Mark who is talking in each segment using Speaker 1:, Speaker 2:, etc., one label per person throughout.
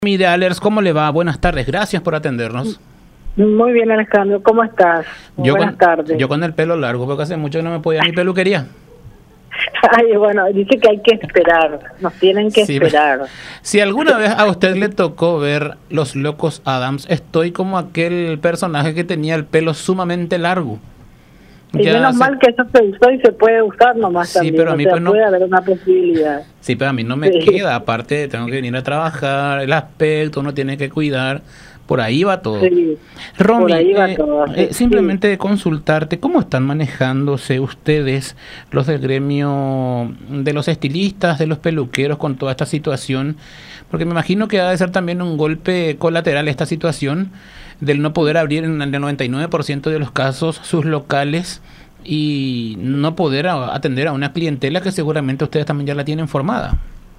Speaker 1: De Alers, ¿cómo le va? Buenas tardes, gracias por atendernos.
Speaker 2: Muy bien, Alejandro, ¿cómo estás? Buenas tardes.
Speaker 1: Yo con el pelo largo, porque hace mucho que no me podía ni peluquería.
Speaker 2: Ay, bueno, dice que hay que esperar, nos tienen que esperar.
Speaker 1: Si alguna vez a usted le tocó ver Los Locos Adams, estoy como aquel personaje que tenía el pelo sumamente largo.
Speaker 2: Y menos mal que eso se usó y se puede usar nomás también,
Speaker 1: pero a mí pues no,
Speaker 2: puede haber una posibilidad.
Speaker 1: Sí, pero a mí no me queda, aparte tengo que venir a trabajar, el aspecto uno tiene que cuidar, por ahí va todo.
Speaker 2: Sí,
Speaker 1: Romy,
Speaker 2: por ahí va todo.
Speaker 1: Simplemente consultarte, ¿cómo están manejándose ustedes, los del gremio de los estilistas, de los peluqueros, con toda esta situación? Porque me imagino que ha de ser también un golpe colateral esta situación del no poder abrir en el 99% de los casos sus locales y no poder atender a una clientela que seguramente ustedes también ya la tienen formada.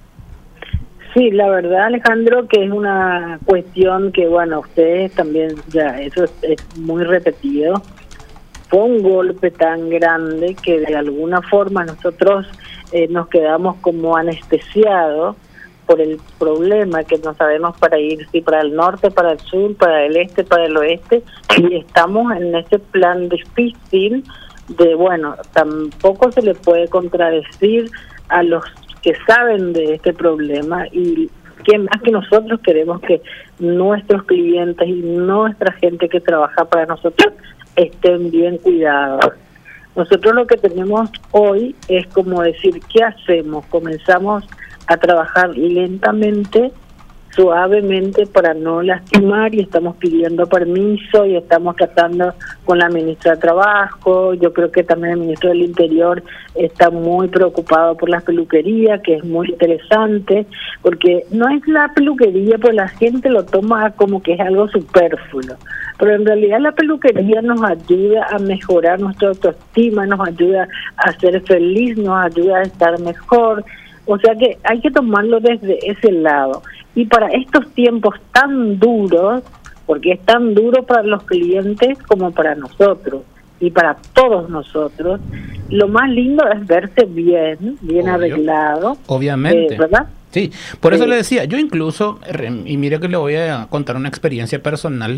Speaker 2: Sí, la verdad, Alejandro, que es una cuestión que, bueno, ustedes también, ya eso es muy repetido. Fue un golpe tan grande que de alguna forma nosotros nos quedamos como anestesiados por el problema, que no sabemos para ir si para el norte, para el sur, para el este, para el oeste, y estamos en ese plan difícil de, bueno, tampoco se le puede contradecir a los que saben de este problema, y que más que nosotros queremos que nuestros clientes y nuestra gente que trabaja para nosotros estén bien cuidados. Nosotros lo que tenemos hoy es como decir, ¿qué hacemos? Comenzamos a trabajar lentamente, suavemente, para no lastimar, y estamos pidiendo permiso y estamos tratando con la ministra de Trabajo. Yo creo que también el ministro del Interior está muy preocupado por las peluquerías, que es muy interesante, porque no es la peluquería, pues la gente lo toma como que es algo superfluo, pero en realidad la peluquería nos ayuda a mejorar nuestra autoestima, nos ayuda a ser feliz, nos ayuda a estar mejor. O sea que hay que tomarlo desde ese lado. Y para estos tiempos tan duros, porque es tan duro para los clientes como para nosotros, y para todos nosotros, lo más lindo es verse bien arreglado.
Speaker 1: Obviamente.
Speaker 2: ¿Verdad?
Speaker 1: Sí, por eso le decía, yo incluso, y mire que le voy a contar una experiencia personal,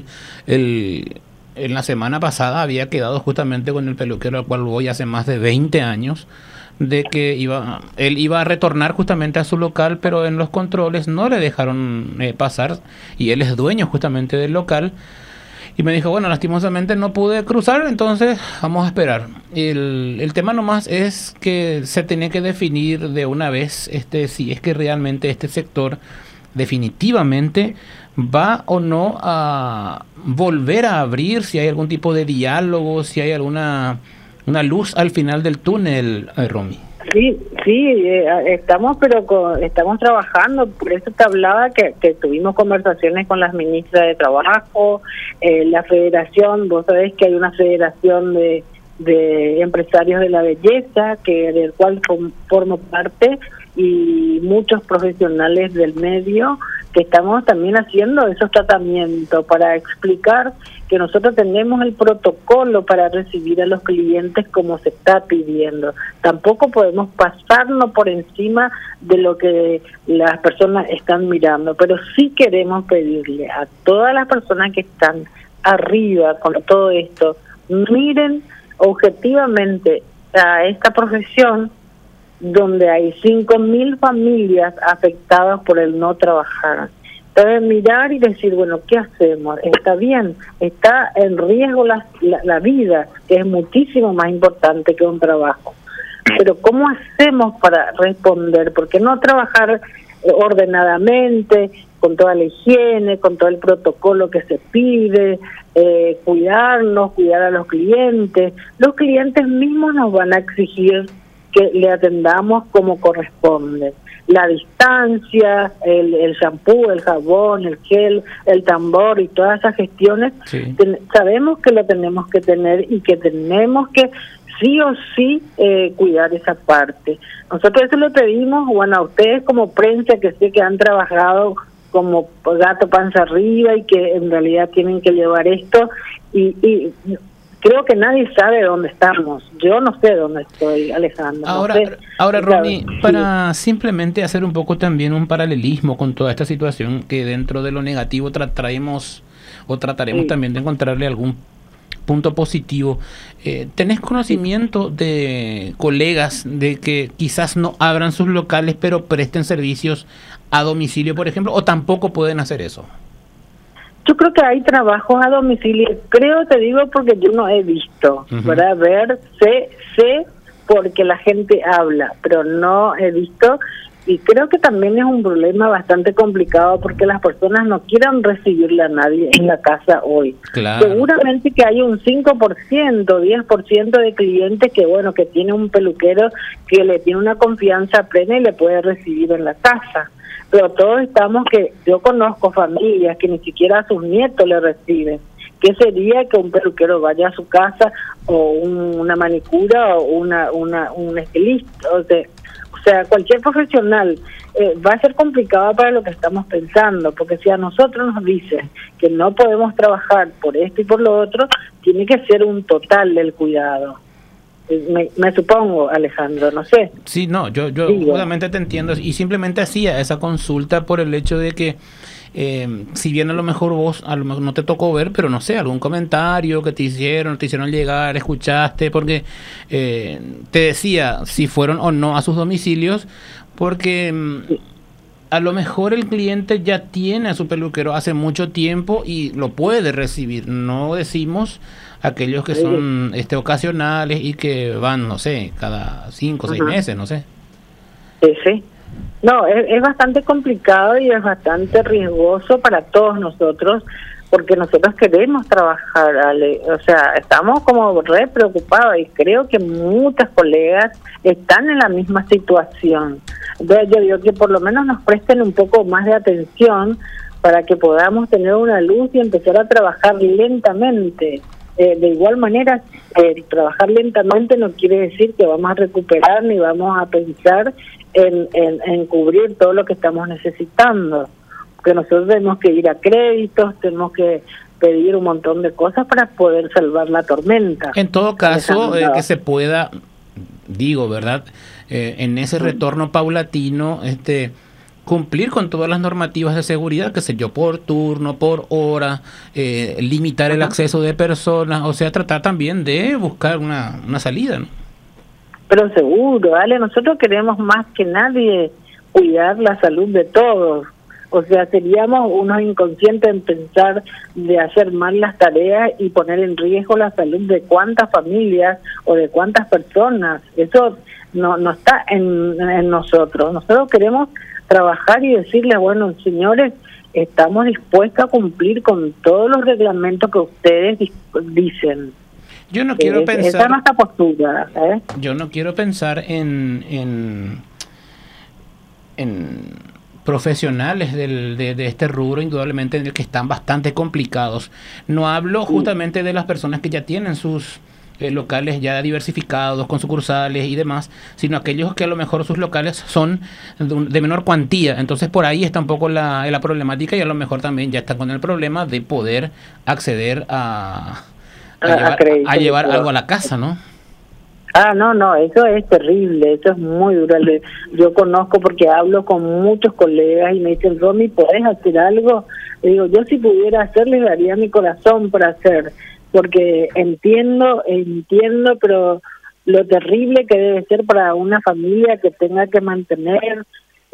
Speaker 1: en la semana pasada había quedado justamente con el peluquero al cual voy hace más de 20 años, de que él iba a retornar justamente a su local, pero en los controles no le dejaron pasar, y él es dueño justamente del local, y me dijo, bueno, lastimosamente no pude cruzar, entonces vamos a esperar. El tema nomás es que se tiene que definir de una vez si es que realmente este sector definitivamente va o no a volver a abrir, si hay algún tipo de diálogo, si hay una luz al final del túnel, Romy.
Speaker 2: Sí, estamos trabajando, por eso te hablaba que tuvimos conversaciones con las ministras de Trabajo, la federación. Vos sabés que hay una federación de empresarios de la belleza, del cual formo parte, y muchos profesionales del medio, que estamos también haciendo esos tratamientos para explicar que nosotros tenemos el protocolo para recibir a los clientes como se está pidiendo. Tampoco podemos pasarnos por encima de lo que las personas están mirando, pero sí queremos pedirle a todas las personas que están arriba con todo esto, miren objetivamente a esta profesión, donde hay 5.000 familias afectadas por el no trabajar. Entonces mirar y decir, bueno, ¿qué hacemos? Está bien, está en riesgo la vida, que es muchísimo más importante que un trabajo. Pero ¿cómo hacemos para responder? Porque no trabajar ordenadamente, con toda la higiene, con todo el protocolo que se pide, cuidarnos, cuidar a los clientes. Los clientes mismos nos van a exigir que le atendamos como corresponde. La distancia, el shampoo, el jabón, el gel, el tambor y todas esas gestiones, sí. Sabemos que lo tenemos que tener y que tenemos que sí o sí cuidar esa parte. Nosotros eso le pedimos, bueno, a ustedes como prensa, que sé que han trabajado como gato panza arriba y que en realidad tienen que llevar esto, y creo que nadie sabe dónde estamos. Yo no sé dónde estoy, Alejandro.
Speaker 1: Ahora Ronnie, para simplemente hacer un poco también un paralelismo con toda esta situación, que dentro de lo negativo trataremos también de encontrarle algún punto positivo. ¿Tenés conocimiento de colegas de que quizás no abran sus locales pero presten servicios a domicilio, por ejemplo, o tampoco pueden hacer eso?
Speaker 2: Yo creo que hay trabajos a domicilio, te digo porque yo no he visto, ¿verdad? Sé porque la gente habla, pero no he visto, y creo que también es un problema bastante complicado porque las personas no quieren recibirle a nadie en la casa hoy.
Speaker 1: Claro.
Speaker 2: Seguramente que hay un 5%, 10% de clientes que tiene un peluquero que le tiene una confianza plena y le puede recibir en la casa. Pero todos yo conozco familias que ni siquiera a sus nietos le reciben. ¿Qué sería que un peluquero vaya a su casa, o una manicura, o un estilista? O sea, cualquier profesional va a ser complicado para lo que estamos pensando, porque si a nosotros nos dicen que no podemos trabajar por esto y por lo otro, tiene que ser un total del cuidado. Me supongo, Alejandro, no sé.
Speaker 1: Sí, no, yo justamente te entiendo, y simplemente hacía esa consulta por el hecho de que si bien a lo mejor no te tocó ver, pero no sé, algún comentario que te hicieron llegar, escuchaste, porque te decía si fueron o no a sus domicilios, porque a lo mejor el cliente ya tiene a su peluquero hace mucho tiempo y lo puede recibir. No decimos aquellos que son ocasionales y que van, no sé, cada 5 o 6 meses, no sé.
Speaker 2: Sí. No, es bastante complicado y es bastante riesgoso para todos nosotros, porque nosotros queremos trabajar, Ale. O sea, estamos como re preocupados y creo que muchas colegas están en la misma situación. Entonces yo digo que por lo menos nos presten un poco más de atención para que podamos tener una luz y empezar a trabajar lentamente. De igual manera, trabajar lentamente no quiere decir que vamos a recuperar ni vamos a pensar en cubrir todo lo que estamos necesitando, porque nosotros tenemos que ir a créditos, tenemos que pedir un montón de cosas para poder salvar la tormenta.
Speaker 1: En todo caso, que se pueda, digo, ¿verdad? En ese retorno paulatino, cumplir con todas las normativas de seguridad, qué sé yo, por turno, por hora, limitar el acceso de personas, o sea, tratar también de buscar una salida, ¿no?
Speaker 2: Pero seguro, Ale, nosotros queremos más que nadie cuidar la salud de todos. O sea, seríamos unos inconscientes en pensar de hacer mal las tareas y poner en riesgo la salud de cuántas familias o de cuántas personas. Eso no está en nosotros. Nosotros queremos trabajar y decirles, bueno, señores, estamos dispuestos a cumplir con todos los reglamentos que ustedes dicen.
Speaker 1: Yo no quiero pensar...
Speaker 2: Esa es nuestra postura, ¿eh?
Speaker 1: Yo no quiero pensar en profesionales de este rubro, indudablemente en el que están bastante complicados. No hablo justamente de las personas que ya tienen sus locales ya diversificados, con sucursales y demás, sino aquellos que a lo mejor sus locales son de menor cuantía. Entonces por ahí está un poco la problemática, y a lo mejor también ya están con el problema de poder acceder a llevar algo a la casa, ¿no?
Speaker 2: No, eso es terrible, eso es muy duro. Yo conozco, porque hablo con muchos colegas y me dicen, Romy, ¿podés hacer algo? Le digo, yo si pudiera hacer, les daría mi corazón para hacer, porque entiendo, pero lo terrible que debe ser para una familia que tenga que mantenerse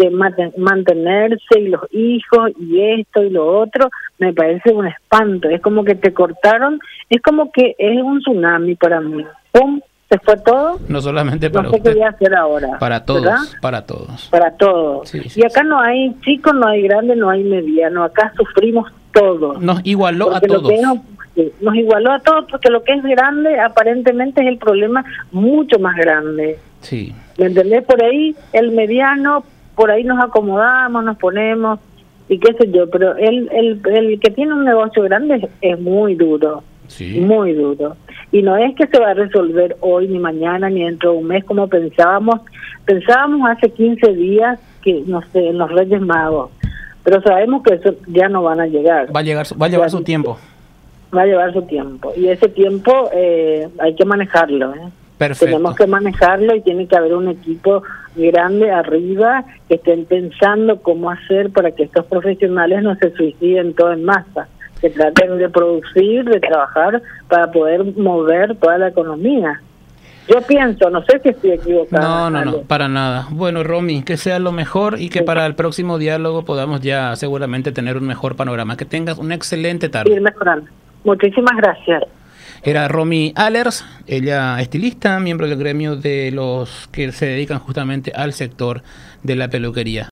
Speaker 2: y los hijos y esto y lo otro, me parece un espanto. Es como que te cortaron, es como que es un tsunami para mí. ¡Pum! Se fue todo.
Speaker 1: No solamente para
Speaker 2: usted, qué voy a hacer ahora,
Speaker 1: para todos,
Speaker 2: ¿verdad?
Speaker 1: para todos.
Speaker 2: Para todos.
Speaker 1: Sí,
Speaker 2: y acá no hay chicos, no hay grandes, no hay mediano, acá sufrimos todos.
Speaker 1: Nos igualó a todos.
Speaker 2: Nos igualó a todos, porque lo que es grande aparentemente es el problema mucho más grande.
Speaker 1: Sí.
Speaker 2: ¿Me entendés? Por ahí el mediano, por ahí nos acomodamos, nos ponemos y qué sé yo, pero el que tiene un negocio grande es muy duro.
Speaker 1: Sí.
Speaker 2: Muy duro. Y no es que se va a resolver hoy, ni mañana, ni dentro de un mes, como pensábamos hace 15 días, que no sé, en los Reyes Magos. Pero sabemos que eso ya no van a llegar.
Speaker 1: Va a llevar su tiempo.
Speaker 2: Va a llevar su tiempo. Y ese tiempo hay que manejarlo, ¿eh?
Speaker 1: Perfecto.
Speaker 2: Tenemos que manejarlo y tiene que haber un equipo grande arriba que estén pensando cómo hacer para que estos profesionales no se suiciden todo en masa, que traten de producir, de trabajar para poder mover toda la economía. Yo pienso, no sé si estoy equivocada.
Speaker 1: No, para nada. Bueno, Romy, que sea lo mejor y que para el próximo diálogo podamos ya seguramente tener un mejor panorama. Que tengas una excelente tarde.
Speaker 2: Ir mejorando. Muchísimas gracias.
Speaker 1: Era Romy Allers, ella estilista, miembro del gremio de los que se dedican justamente al sector de la peluquería.